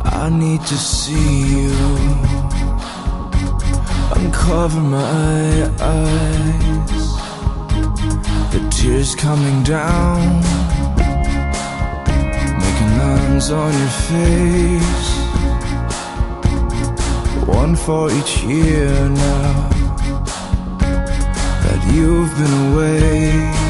I need to see you. Uncover my eyes, the tears coming down, making lines on your face. One for each year now that you've been away.